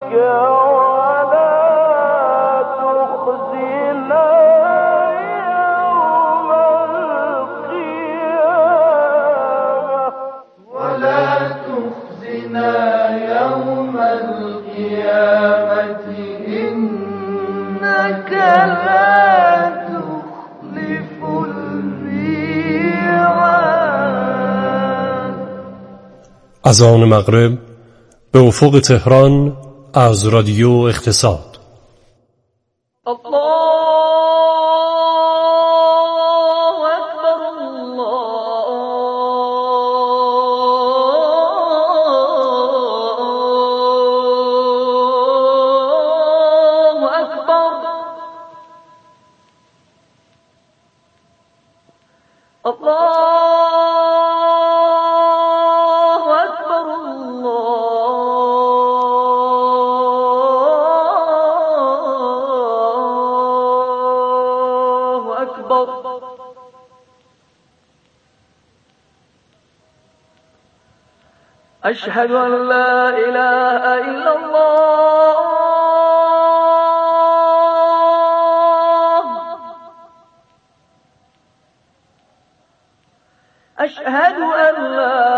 اذان مغرب به افق تهران از رادیو اقتصاد. أشهد أن لا إله إلا الله أشهد أن لا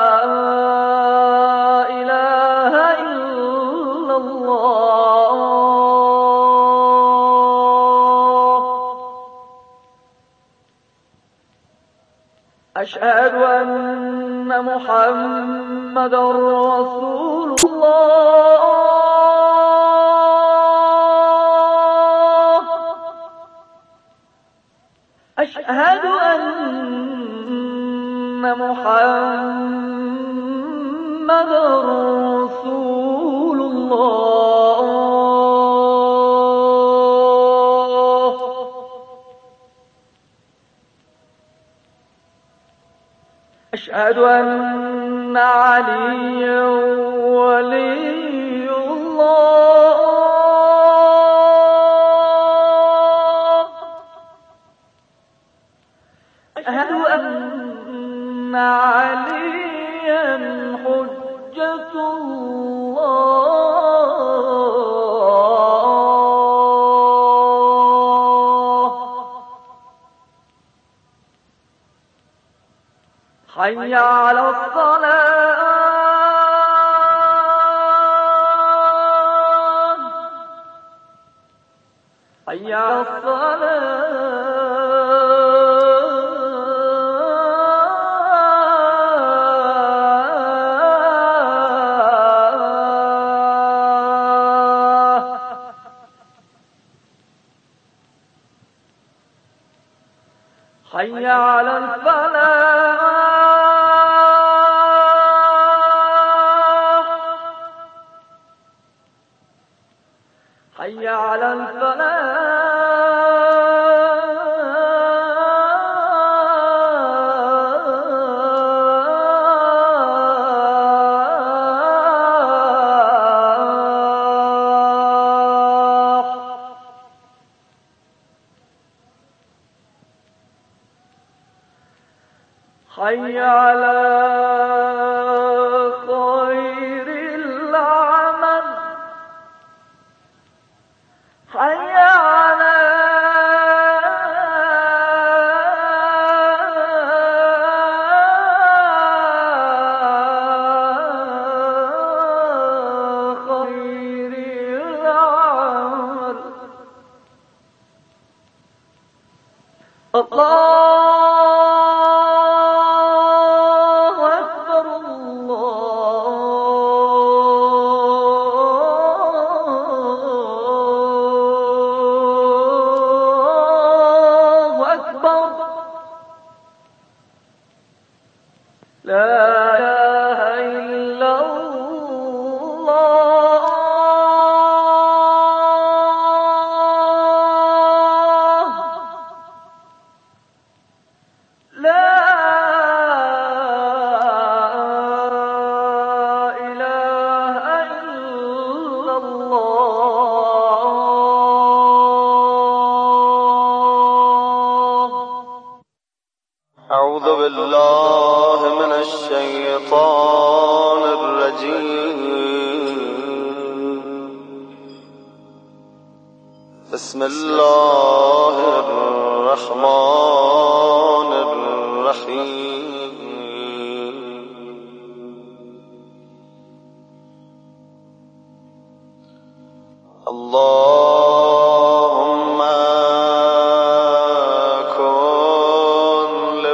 إله إلا الله أشهد أن محمد رسول الله أشهد أن محمد رسول الله أشهد أن عليا ولي الله أشهد أن عليا حجة الله حي على الصلاة حي على الصلاة حي على الفلاح حي على الفلاح حي على خير العمل حي على خير العمل الله لا إله إلا الله لا إله إلا الله أعوذ بالله من الشيطان الرجيم بسم الله الرحمن الرحیم اللهم کن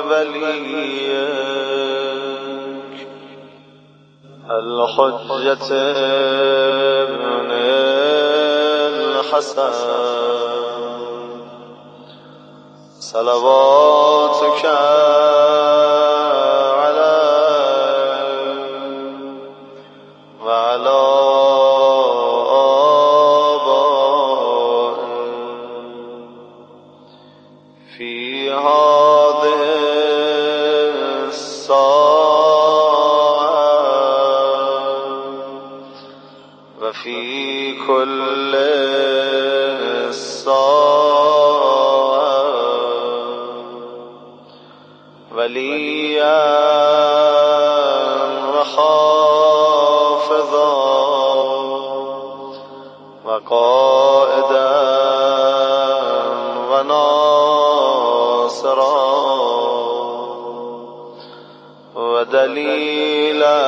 لولیک الحجة ابن الحسن صلواتك عليه وعلى آبائه في هذه الساعة وفي كل وليا وحافظا وقائدا وناصرا ودليلا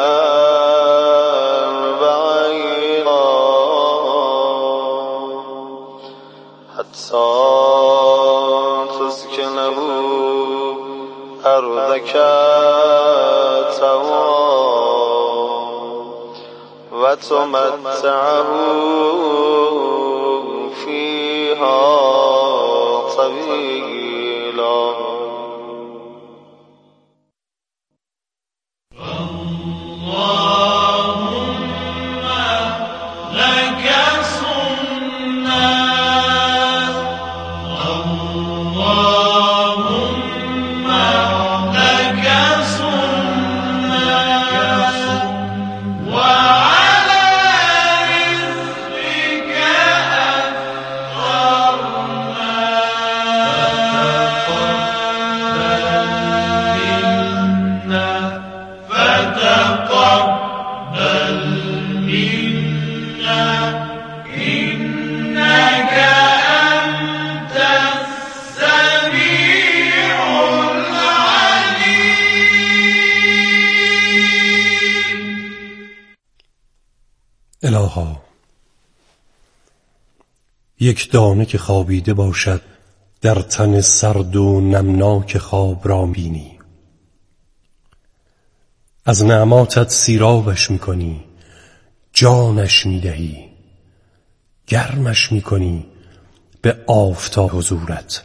بعيدا حتى تسكنه أرضك وتمتعه فيها طويلا الها، یک دانه که خوابیده باشد در تن سرد و نمناک خواب را بینی، از نعماتت سیرابش میکنی، جانش میدهی، گرمش میکنی به آفتاب حضورت،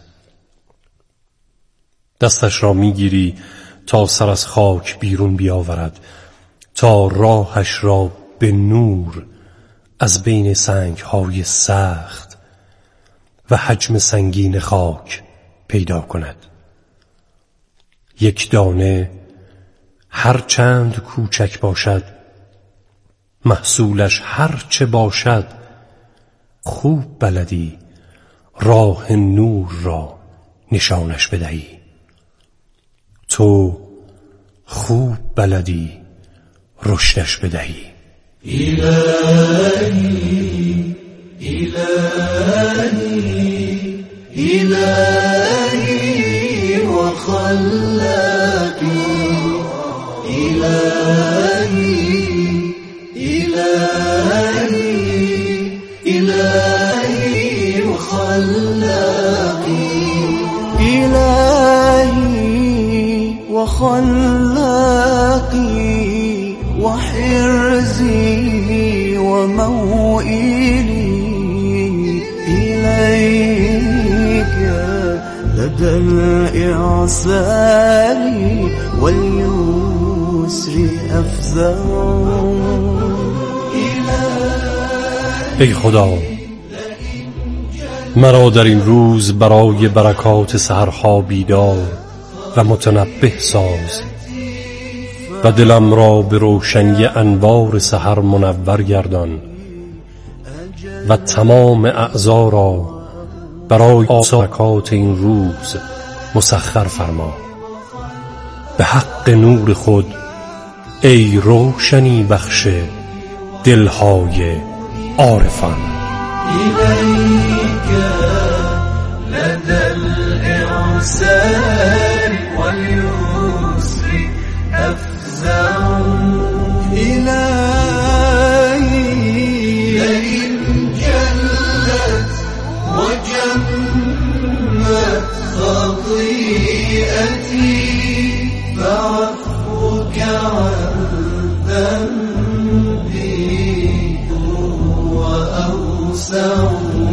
دستش را میگیری تا سر از خاک بیرون بیاورد، تا راهش را به نور از بین سنگ‌های سخت و حجم سنگین خاک پیدا کند. یک دانه هر چند کوچک باشد، محصولش هر چه باشد، خوب بلدی راه نور را نشانش بدهی. تو خوب بلدی رشدش بدهی. إلهي إلهي إلهي وخلاقي إلهي إلهي إلهي وخلاقي إلهي وخلاقي وحرزي وموئلي إليك لدى الإعسال واليسر أفزع. ای خدا، مرا در این روز برای برکات سحرها بیدار و متنبه ساز و دلم را به روشنی انوار سحر منور گردان و تمام اعضا را برای برکات این روز مسخر فرما. به حق نور خود ای روشنی بخش دلهای عارفان. إليك لدى الإعسار واليسر أفزع إلهي لئن جلت وجمت خطيئتي فعفوك عن ذنبي هو أوسع.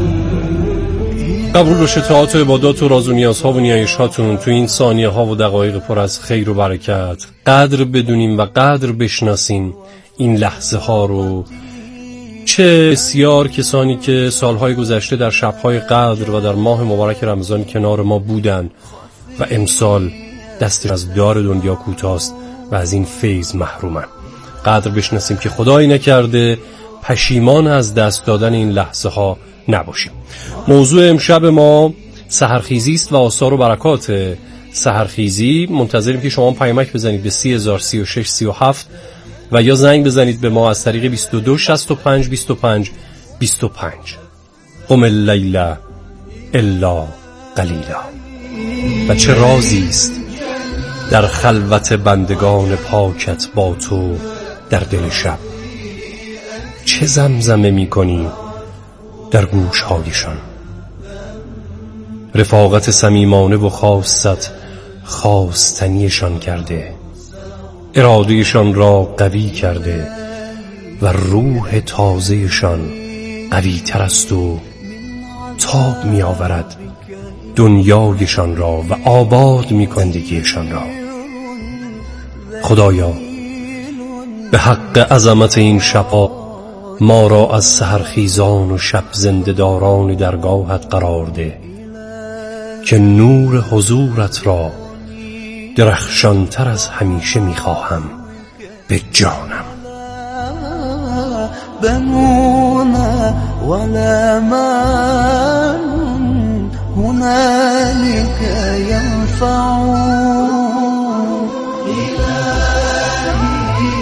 قبول باشه طاعات و عبادات و راز و نیازها و نیایش‌هاتون تو این ثانیه ها و دقایق پر از خیر و برکت. قدر بدونیم و قدر بشناسیم این لحظه ها رو. چه بسیار کسانی که سالهای گذشته در شبهای قدر و در ماه مبارک رمضان کنار ما بودن و امسال دست از دار دنیا کوتاست و از این فیض محرومن. قدر بشناسیم که خدایی نکرده پشیمان از دست دادن این لحظه ها نباشیم. موضوع امشب ما سحرخیزی است و آثار و برکات سحرخیزی. منتظریم که شما پیامک بزنید به 303637 و یا زنگ بزنید به ما از طریق 22 65 25 25. قم اللیل الا قلیلا. و چه رازی است در خلوت بندگان پاکت با تو در دل شب. چه زمزمه می کنی در گوش‌هایشان. رفاقت صمیمانه و خاصت خواستنیشان کرده، ارادهشان را قوی کرده و روح تازهشان قوی تر است و تاب می آورد دنیایشان را و آباد می کندگیشان را. خدایا به حق عظمت این شب‌ها ما را از سحرخیزان و شب زنده‌داران درگاهت قرار ده که نور حضورت را درخشانتر از همیشه می‌خواهم به جانم. بنون ولا مال هنالك ينفع إلهي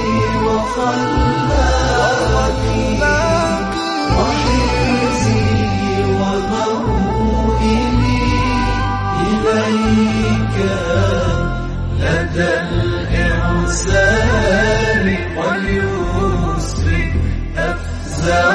وخلاقي وحرزي وموئلي إليك لدى الإعسار واليسر أفزع.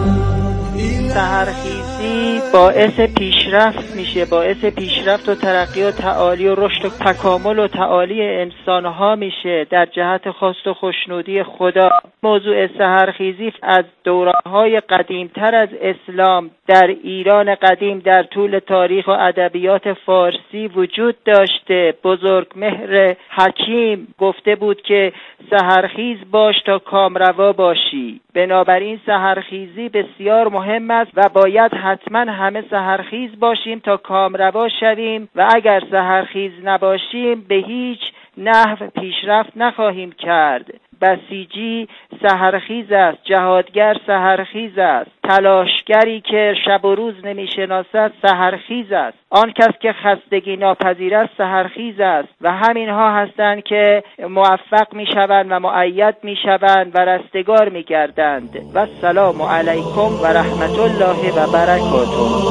سحرخیزی باعث پیشرفت میشه، باعث پیشرفت و ترقی و تعالی و رشد و تکامل و تعالی انسانها میشه در جهت خواست و خوشنودی خدا. موضوع سحرخیزی از دورانهای قدیمتر از اسلام در ایران قدیم در طول تاریخ و ادبیات فارسی وجود داشته. بزرگمهر حکیم گفته بود که سحرخیز باش تا کامروا باشی. بنابراین سحرخیزی بسیار مهم است و باید حتما همه سحرخیز باشیم تا کامروا شویم و اگر سحرخیز نباشیم به هیچ نحو پیشرفت نخواهیم کرد. بسیجی سحرخیز است، جهادگر سحرخیز است، تلاشگری که شب و روز نمیشناسد سحرخیز است، آن کس که خستگی ناپذیر است سحرخیز است و همینها هستند که موفق میشوند و مؤید میشوند و رستگار میگردند. و السلام علیکم و رحمت الله و برکاته.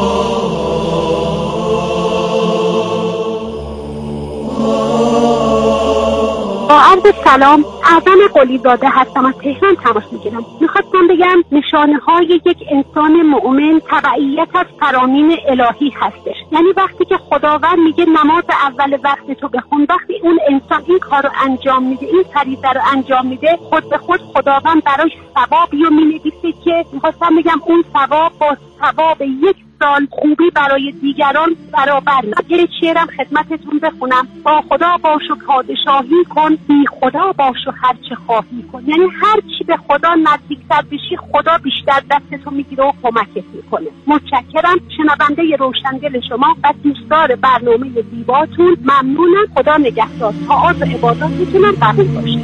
با عرض سلام، اعظم قلیزاده هستم، از تهران تماس میگیرم. میخواستم بگم نشانه های یک انسان مؤمن تبعیت از فرامین الهی هستش. یعنی وقتی که خداوند میگه نماز اول وقت تو بخون، وقتی اون انسان این کار رو انجام میده، این فریضه رو انجام میده، خود به خود خداوند براش ثوابی رو مینویسه که میخواستم بگم اون ثواب با ثواب یک سال خوبی برای دیگران برابر میشه. یه شعرم خدمتتون بخونم: با خدا باش و پادشاهی کن، بی خدا باش و هر چه خواهی کن. یعنی هر چی به خدا نزدیکتر بشی، خدا بیشتر دستتو میگیره و کمکت میکنه. متشکرم. شنونده روشنگل شما و دوستدار برنامه زیباتون ممنونم. خدا نگهدار. طاعات و عباداتتون هم قبول باشه.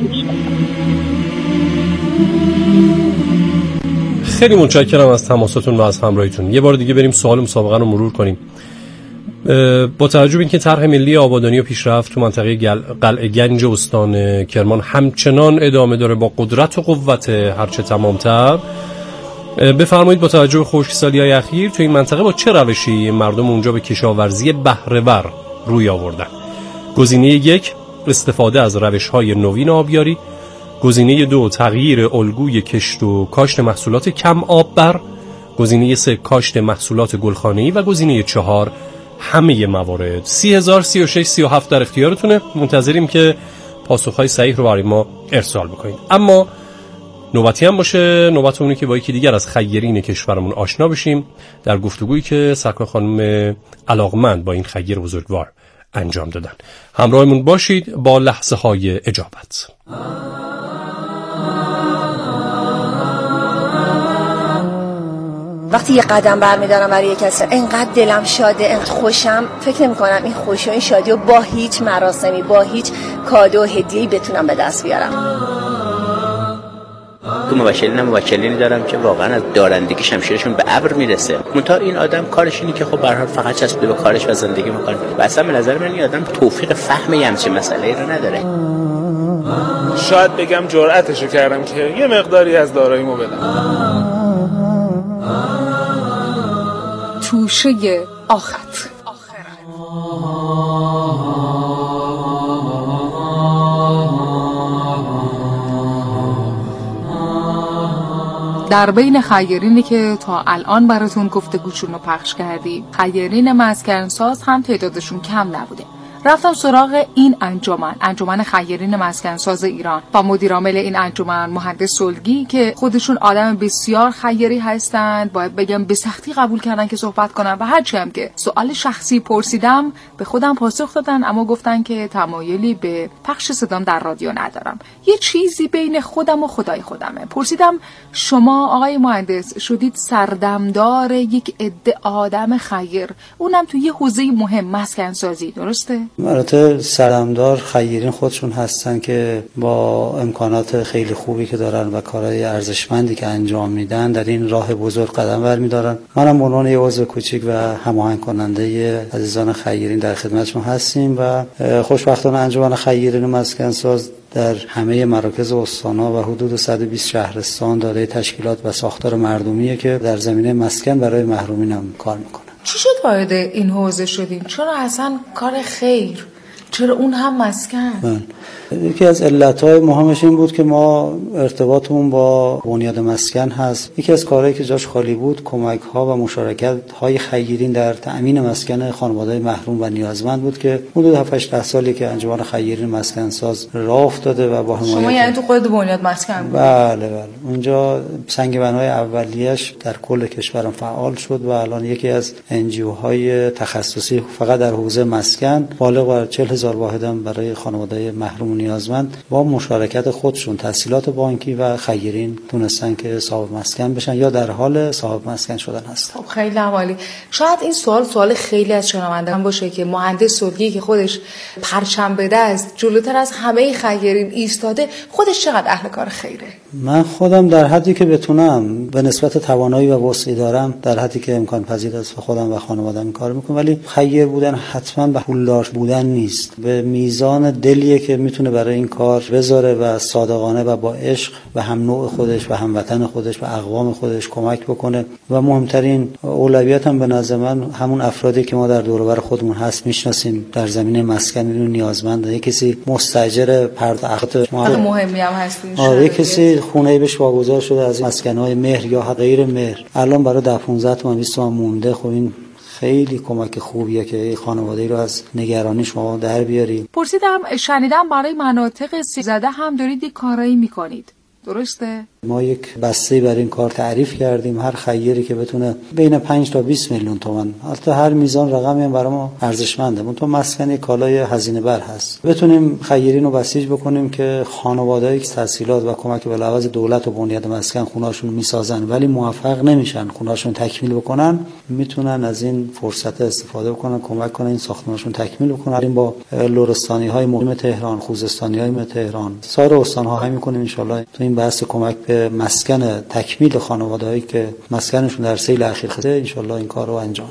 خیلی متشکرم از تماساتون و از همراهیتون. یه بار دیگه بریم سوال مسابقه رو مرور کنیم. با توجه به اینکه طرح ملی آبادانی و پیشرفت تو منطقه قلعه گنج استان کرمان همچنان ادامه داره با قدرت و قوت هرچه تمامتر، بفرمایید با توجه به خشکسالی‌های اخیر تو این منطقه با چه روشی مردم اونجا به کشاورزی بهره‌ور روی آوردن؟ گزینه 1 استفاده از روش‌های نوین آبیاری، گزینه 2 تغییر الگوی کشت و کاشت محصولات کم آببر، گزینه 3 کاشت محصولات گلخانه‌ای و گزینه 4 همه موارد. 30,000 36 37 در اختیارتونه. منتظریم که پاسخهای صحیح رو برای ما ارسال بکنید. اما نوبتی هم باشه، نوبت اونه که با یکی دیگر از خیرین کشورمون آشنا بشیم در گفتگویی که سرکار خانم علاقمند با این خیر بزرگوار انجام دادن. همراهمون باشید با لحظه های اجابت. وقتی یه قدم برمیدارم برای کسی انقدر دلم شاده، انقدر خوشم، فکر نمی‌کنم این خوشی و این شادی رو با هیچ مراسمی، با هیچ کادو و هدیه‌ای بتونم به دست بیارم. تو موکلینی دارم که واقعا از دارندگی شمشیرشون به ابر میرسه. منتها این آدم کارش اینه که خب به هر حال فقط چسبیده به کارش و زندگی میکنه و اصلا به نظر من این آدم توفیق فهم همچین مسئله‌ای رو نداره. شاید بگم جرأتشو کردم که یه مقداری از داراییمو بدم. توشه آخر. در بین خیرینی که تا الان براتون گفتگوشون رو پخش کردیم، خیرین مسکنساز هم تعدادشون کم نبوده. رفتم سراغ این انجمن خیرین مسکنساز ایران با مدیر عامل این انجمن مهندس سلگی که خودشون آدم بسیار خیری هستند. باید بگم به سختی قبول کردن که صحبت کنن و هرچی هم که سوال شخصی پرسیدم به خودم پاسخ دادن، اما گفتن که تمایلی به پخش صدام در رادیو ندارم. یه چیزی بین خودم و خدای خودمه. پرسیدم شما آقای مهندس شدید سردمدار یک عده آدم خیر، اونم تو یه حوزه مهم مسکنسازی، درسته؟ البته سردمدار خیرین خودشون هستن که با امکانات خیلی خوبی که دارن و کارهای ارزشمندی که انجام میدن در این راه بزرگ قدم برمی‌دارن. منم به عنوان یه عضو کوچیک و هماهنگ کننده عزیزان خیرین در خدمتشون هستیم و خوشبختانه انجمن خیرین مسکنساز در همه مراکز استان‌ها و حدود 120 شهرستان دارای تشکیلات و ساختار مردمیه که در زمینه مسکن برای محرومین هم کار میکنه. چی شد وارد این حوزه شدین؟ چرا اصلا کار خیر؟ چرا اون هم مسکن؟ یکی از علتهای مهمش این بود که ما ارتباطمون با بنیاد مسکن هست. یکی از کارهایی که جاش خالی بود کمک‌ها و مشارکت‌های خیرین در تأمین مسکن خانواده‌های محروم و نیازمند بود که حدود 7-8 سالی که انجمن خیرین مسکنساز راه افتاده و با حمایت شما یعنی تو خود بنیاد مسکن بود؟ بله. اونجا سنگ بنای اولیه‌اش در کل کشورم فعال شد و الان یکی از NGOهای تخصصی فقط در حوزه مسکن بالغ بر 40,000 واحد هم برای خانواده‌های محروم نیازمند با مشارکت خودشون تسهیلات بانکی و خیرین تونستن که صاحب مسکن بشن یا در حال صاحب مسکن شدن هستن. خیلی عالی. شاید این سوال خیلی از شنوندگان باشه که مهندس سلگی که خودش پرچم بده است جلوتر از همه خیرین ایستاده، خودش چقدر اهل کار خیره؟ من خودم در حدی که بتونم به نسبت توانایی و وسعی دارم در حدی که امکان پذیر است و خودم و خانواده‌ام کار میکنم، ولی خیر بودن حتما به پولدار بودن نیست. به میزان دلیه که میتونه برای این کار بذاره و صادقانه و با عشق و هم نوع خودش و هموطن خودش و اقوام خودش کمک بکنه و مهمترین اولویت هم به نظر من همون افرادی که ما در دور و بر خودمون هست میشناسیم در زمینه مسکن رو نیازمنده. کسی مستاجر پرداخت مهمی هم هستین. کسی خونه‌ای بهش واگذار شده از مسکن‌های مهر یا غیر مهر الان برای 10-15 تومن 20 تومن مونده. خب این خیلی کمک خوبیه که خانواده‌ای رو از نگرانی شما در بیاری. پرسیدم شنیدم برای مناطق سیزده هم دارید یک کارایی میکنید، درسته؟ ما یک بسته برای این کار تعریف کردیم. هر خیری که بتونه بین 5 تا 20 میلیون تومان، البته هر میزان رقمی هم برای ما ارزشمنده، منتها مسکن کالای هزینه بر هست، بتونیم خیرین رو بسیج بکنیم که خانواده‌ای که تسهیلات و کمک به لحاظ دولت و بنیاد مسکن خونه‌شون میسازن ولی موفق نمیشن خونه‌شون تکمیل بکنن، میتونن از این فرصت استفاده بکنن، کمک کنن این ساختمانشون تکمیل بکنن. با لرستانی‌های مقیم تهران، خوزستانی‌های تهران، سایر استان‌ها هم می‌کنیم ان شاءالله تو این بحث کمک به مسکن تکمیل خانواده‌ای که مسکنشون در سیل اخیر خورده ان شاءالله این کار رو انجام میدن.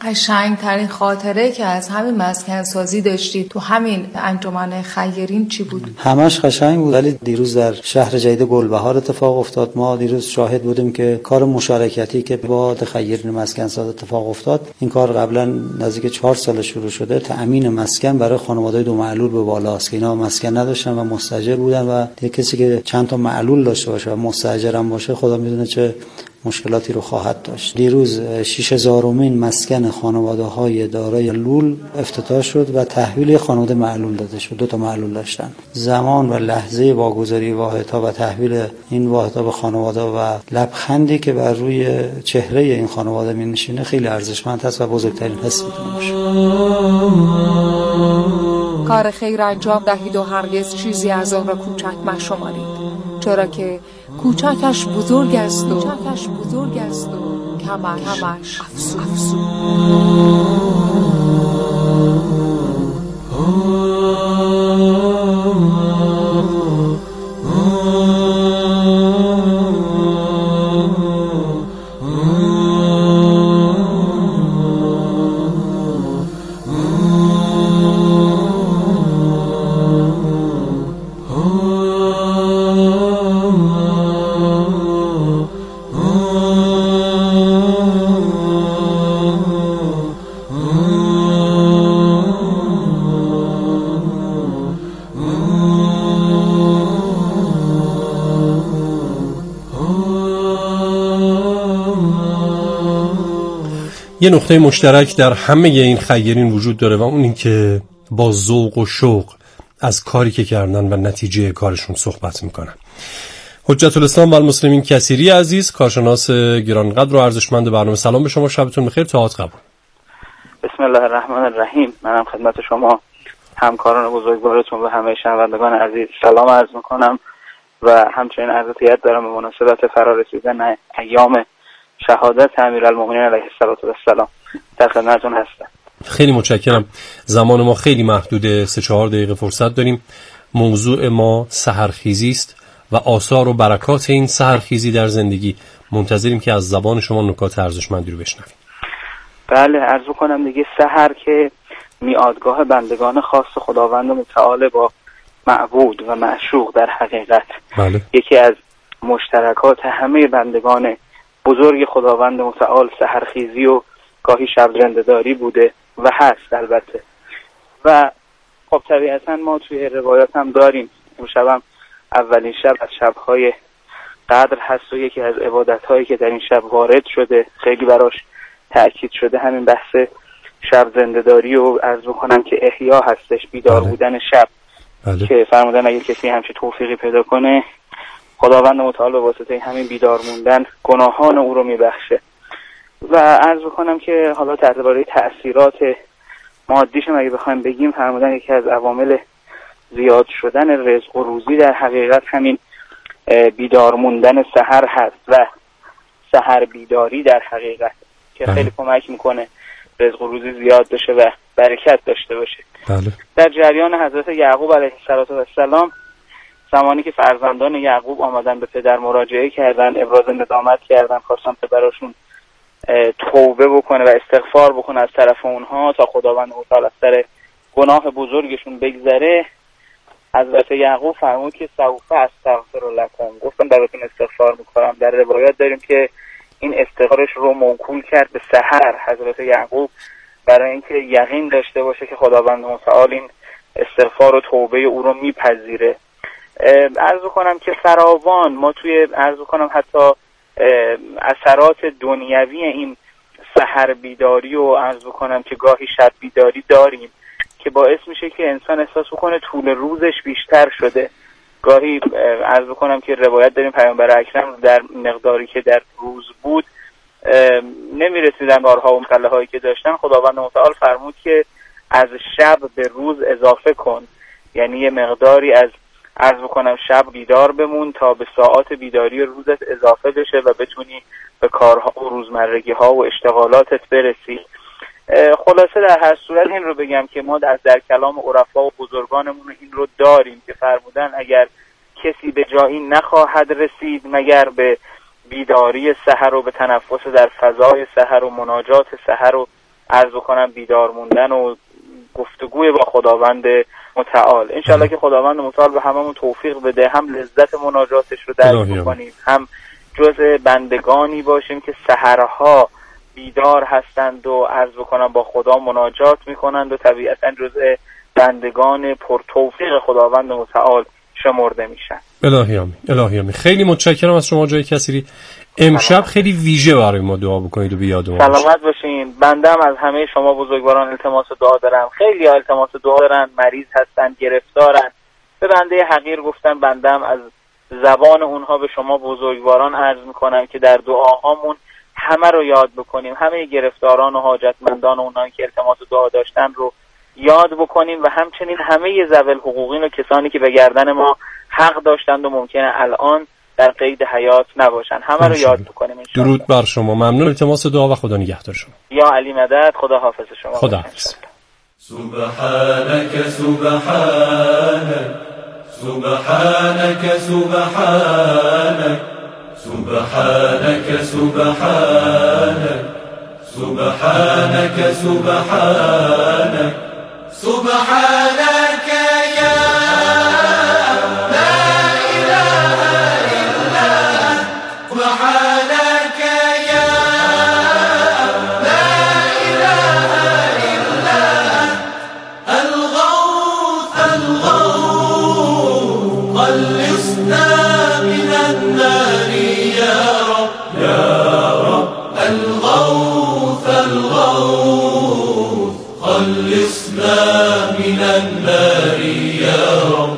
قشنگترین خاطره که از همین مسکن سازی داشتید تو همین انجمن خیرین چی بود؟ همش قشنگ بود، ولی دیروز در شهر جدید گلبهار اتفاق افتاد. ما دیروز شاهد بودیم که کار مشارکتی که با خیرین مسکن ساز اتفاق افتاد، این کار قبلا نزدیک 4 سال شروع شده. تأمین مسکن برای خانواده‌های دو معلول به بالاست که اینا مسکن نداشتن و مستاجر بودن و کسی که چند تا معلول داشته باشه و مستاجر هم باشه خدا میدونه چه مشکلاتی رو خواهد داشت. دیروز 6000مین مسکن خانواده‌های دارای لول افتتاح شد و تحویل خانواده معلول داده شد. 2 تا معلول داشتن. زمان و لحظه واگذاری واحدها و تحویل این واحدها به خانواده و لبخندی که بر روی چهره این خانواده می‌نشینه خیلی ارزشمند است و بزرگترین حس می‌تونه باشه. کار خیر انجام دهید و هرگز چیزی از آن را کوچک مشمارید، چرا که کوچکش بزرگ است و کمش افزون. یه نقطه مشترک در همه این خیرین وجود داره و اون این که با ذوق و شوق از کاری که کردن و نتیجه کارشون صحبت میکنن. حجت الاسلام و المسلمین کثیری عزیز، کارشناس گرانقدر و ارزشمند برنامه، سلام به شما، شبتون بخیر، طاعت قبول. بسم الله الرحمن الرحیم. منم خدمت شما همکاران بزرگوارتون و همه شنوندگان عزیز سلام عرض میکنم و همچنین عرض تحیت دارم به مناسبت فرارسیدن ایام شهادت امیرالمومنین علیه السلام. در خدمتتون هستم. خیلی متشکرم. زمان ما خیلی محدوده، 3-4 دقیقه فرصت داریم. موضوع ما سحرخیزی است و آثار و برکات این سحرخیزی در زندگی. منتظریم که از زبان شما نکات ارزشمندی رو بشنویم. بله، عرض کنم دیگه سحر که میادگاه بندگان خاص خداوند متعال با معبود و معشوق در حقیقت. بله. یکی از مشترکات همه بندگان بزرگ خداوند متعال سحرخیزی و گاهی شب زنده‌داری بوده و هست البته. و خب طبیعتا ما توی روایات هم داریم، اون شب اولین شب از شب‌های قدر هست و یکی از عبادت‌هایی که در این شب وارد شده، خیلی براش تأکید شده، همین بحث شب زنده‌داری و عرض بکنم که احیا هستش، بیدار بودن شب. بله. که فرمودن اگه کسی همچین توفیقی پیدا کنه خداوند متعال به واسطه همین بیدار موندن گناهان او رو میبخشه. و عرض بکنم که حالا درباره تأثیرات مادیش اگه بخوایم بگیم، فرمودن یکی از عوامل زیاد شدن رزق و روزی در حقیقت همین بیدار موندن سحر هست و سحر بیداری در حقیقت که خیلی کمک میکنه رزق و روزی زیاد بشه و برکت داشته باشه. بله. در جریان حضرت یعقوب علیه السلام زمانی که فرزندان یعقوب آمدن به پدر مراجعه کردن، ابراز ندامت کردن، خواستن پدرشون توبه بکنه و استغفار بکنه از طرف اونها تا خداوند متعال از سر گناه بزرگشون بگذره، حضرت یعقوب فرمود که سوف استغفر لکم، گفتم براتون استغفار میکنم. در روایات داریم که این استغفارش رو موکول کرد به سحر حضرت یعقوب برای اینکه یقین داشته باشه که خداوند متعال این استغفار و توبه او رو میپذیره. عرض کنم که فراوان ما توی عرض کنم حتی اثرات دنیوی این سحر بیداری و عرض کنم که گاهی شب بیداری داریم که باعث میشه که انسان احساس بکنه طول روزش بیشتر شده. گاهی عرض کنم که روایت داریم پیامبر اکرم در مقداری که در روز بود نمیرسیدن بارها و مقله هایی که داشتن، خداوند متعال فرمود که از شب به روز اضافه کن، یعنی یه مقداری از عرض بکنم شب بیدار بمون تا به ساعات بیداری روزت اضافه بشه و بتونی به کارها و روزمرگی ها و اشتغالاتت برسی. خلاصه در هر صورت این رو بگم که ما در کلام عرفا و بزرگانمون این رو داریم که فرمودن اگر کسی به جایی نخواهد رسید مگر به بیداری سحر و به تنفس در فضای سحر و مناجات سحر و عرض بکنم بیدار موندن و گفتگوی با خداوند متعال. انشالله که خداوند متعال به هممون توفیق بده، هم لذت مناجاتش رو درک بکنیم، هم جزء بندگانی باشیم که سحرها بیدار هستند و عرض بکنم با خدا مناجات میکنند و طبیعتا جزء بندگان پرتوفیق خداوند متعال شمرده میشن. الهی آمین. الهی آمین. خیلی متشکرم از شما جای کثیری. امشب خیلی ویژه برای ما دعا بکنید و به یاد ما باشید. سلامت باشین. بندم از همه شما بزرگواران التماس دعا دارم. خیلی التماس دعا دارن، مریض هستن، گرفتارن، به بنده حقیر گفتن، بندم از زبان اونها به شما بزرگواران عرض میکنم که در دعاهامون همه رو یاد بکنیم، همه گرفتاران و حاجتمندان و اونایی که التماس دعا داشتن رو یاد بکنیم و همچنین همه ذوی الحقوقین و کسانی که به گردن ما حق داشتند و ممکنه الان در قید حیات نباشن، همه رو یاد بکنیم انشاءالله. درود بر شما. ممنون. التماس دعا و خدا نگهدار شما. یا علی مدد. خدا حافظ شما. خدا حافظ. سبحانك سبحانك سبحانك سبحانك سبحانك سبحانك سبحانك سبحانك سبحانك يا لا إله إلا أنت سبحانك يا لا إله إلا أنت الغوث الغوث خلصنا من النار يا رب يا رب الغوث الغوث خلصنا من النار يا رب.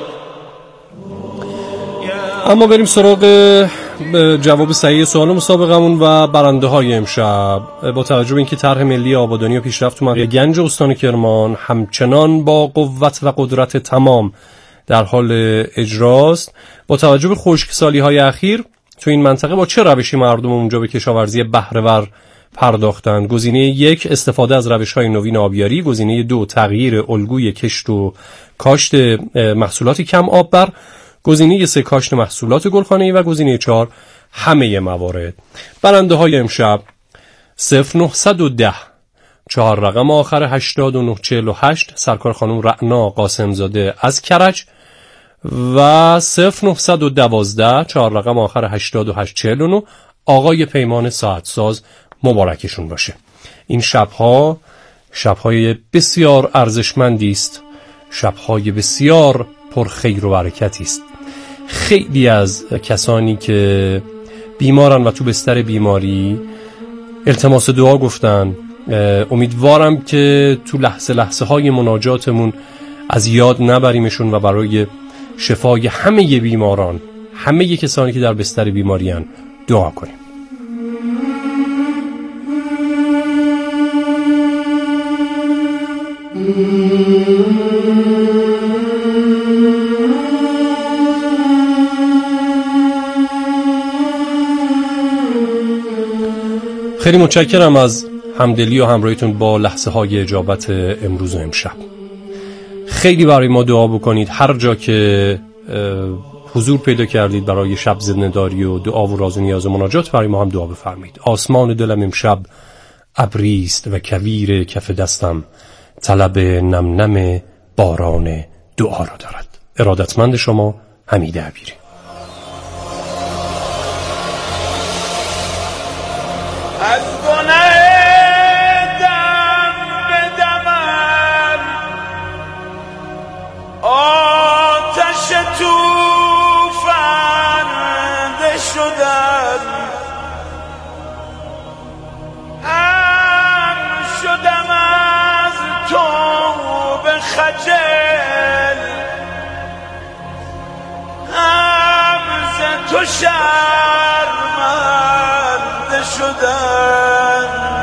اما بریم سراغ جواب صحیح سوال مسابقمون و برنده های امشب. با توجه به اینکه طرح ملی آبادانی و پیشرفت تو منطقه گنج استان کرمان همچنان با قوت و قدرت تمام در حال اجراست، با توجه به خشکسالی های اخیر تو این منطقه با چه روشی مردم اونجا به کشاورزی بهره‌ور پرداختند؟ گزینه 1 استفاده از روش‌های نوین آبیاری، گزینه 2 تغییر الگوی کشت و کاشت محصولات کم آببر، گزینه 3 کاشت محصولات گلخانه‌ای و گزینه 4 همه موارد. برنده های امشب 0910 4 رقم آخر 8948 سرکار خانم رعنا قاسمزاده از کرج و 0912 4 رقم آخر 8849 آقای پیمان ساعتساز. مبارکشون باشه. این شبهای بسیار ارزشمندی است، شبهای بسیار پر خیر و برکتی است. خیلی از کسانی که بیمارن و تو بستر بیماری التماس دعا گفتن. امیدوارم که تو لحظه های مناجاتمون از یاد نبریمشون و برای شفای همه بیماران، همه کسانی که در بستر بیماری هن دعا کنیم. خیلی متشکرم از همدلی و همراهیتون با لحظه های اجابت امروز و امشب. خیلی برای ما دعا بکنید. هر جا که حضور پیدا کردید برای شب زنده‌داری و دعا و راز و نیاز و مناجات، برای ما هم دعا بفرمایید. آسمان دلم امشب ابریست و کویر کف دستم طلب نم نم باران دعا را دارد. ارادتمند شما حمید عبیری. از گناه دم به دمم آتش توفنده شدم، هم شدم از تو به خجل، هم ز تو شرمنده شدم.